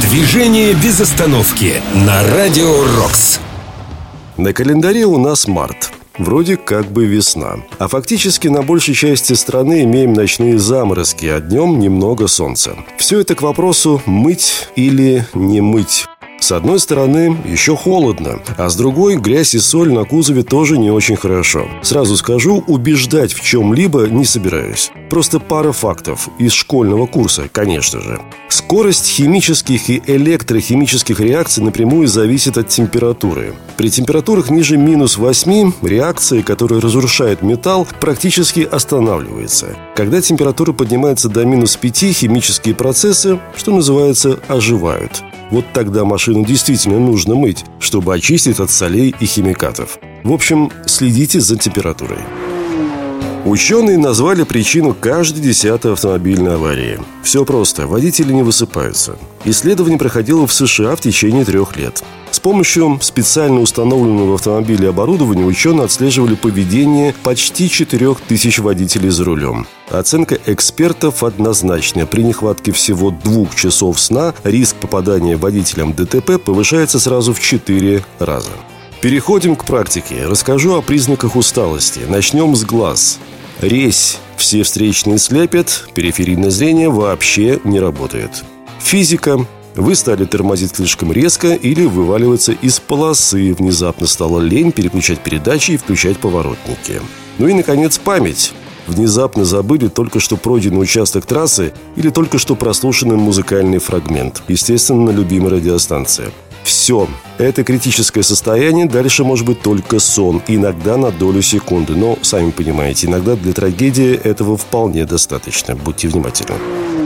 Движение без остановки на Радио Рокс. На календаре у нас март. Вроде как бы весна. А фактически на большей части страны имеем ночные заморозки, а днем немного солнца. Все это к вопросу мыть или не мыть. С одной стороны, еще холодно, а с другой, грязь и соль на кузове тоже не очень хорошо. Сразу скажу, убеждать в чем-либо не собираюсь. Просто пара фактов из школьного курса, конечно же. Скорость химических и электрохимических реакций напрямую зависит от температуры. При температурах ниже -8 реакция, которая разрушает металл, практически останавливается. Когда температура поднимается до -5, химические процессы, что называется, оживают. Вот тогда машину действительно нужно мыть, чтобы очистить от солей и химикатов. В общем, следите за температурой. Ученые назвали причину каждой 10-й автомобильной аварии. Все просто. Водители не высыпаются. Исследование проходило в США в течение 3 лет. С помощью специально установленного в автомобиле оборудования ученые отслеживали поведение почти 4000 водителей за рулем. Оценка экспертов однозначная. При нехватке всего 2 часов сна риск попадания водителям в ДТП повышается сразу в 4 раза. Переходим к практике. Расскажу о признаках усталости. Начнем с глаз. Резь. Все встречные слепят, периферийное зрение вообще не работает. Физика. Вы стали тормозить слишком резко или вываливаться из полосы. Внезапно стало лень переключать передачи и включать поворотники. Ну и, наконец, память. Внезапно забыли только что пройденный участок трассы или только что прослушанный музыкальный фрагмент. Естественно, на любимой радиостанции. Все. Это критическое состояние. Дальше может быть только сон. Иногда на долю секунды. Но, сами понимаете, иногда для трагедии этого вполне достаточно. Будьте внимательны.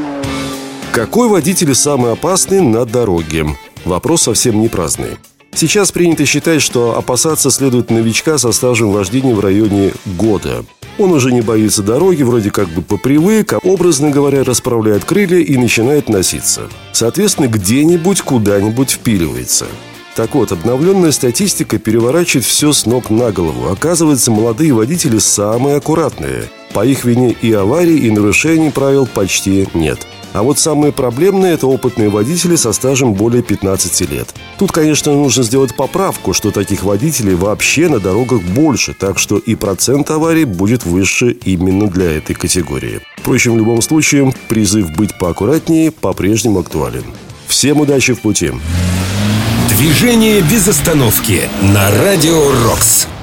Какой водитель самый опасный на дороге? Вопрос совсем не праздный. Сейчас принято считать, что опасаться следует новичка со стажем вождения в районе года. Он уже не боится дороги, вроде как бы попривык, а образно говоря, расправляет крылья и начинает носиться. Соответственно, где-нибудь, куда-нибудь впиливается. Так вот, обновленная статистика переворачивает все с ног на голову. Оказывается, молодые водители самые аккуратные. По их вине и аварий, и нарушений правил почти нет. А вот самые проблемные – это опытные водители со стажем более 15 лет. Тут, конечно, нужно сделать поправку, что таких водителей вообще на дорогах больше, так что и процент аварий будет выше именно для этой категории. Впрочем, в любом случае, призыв быть поаккуратнее по-прежнему актуален. Всем удачи в пути! Движение без остановки на Радио Рокс.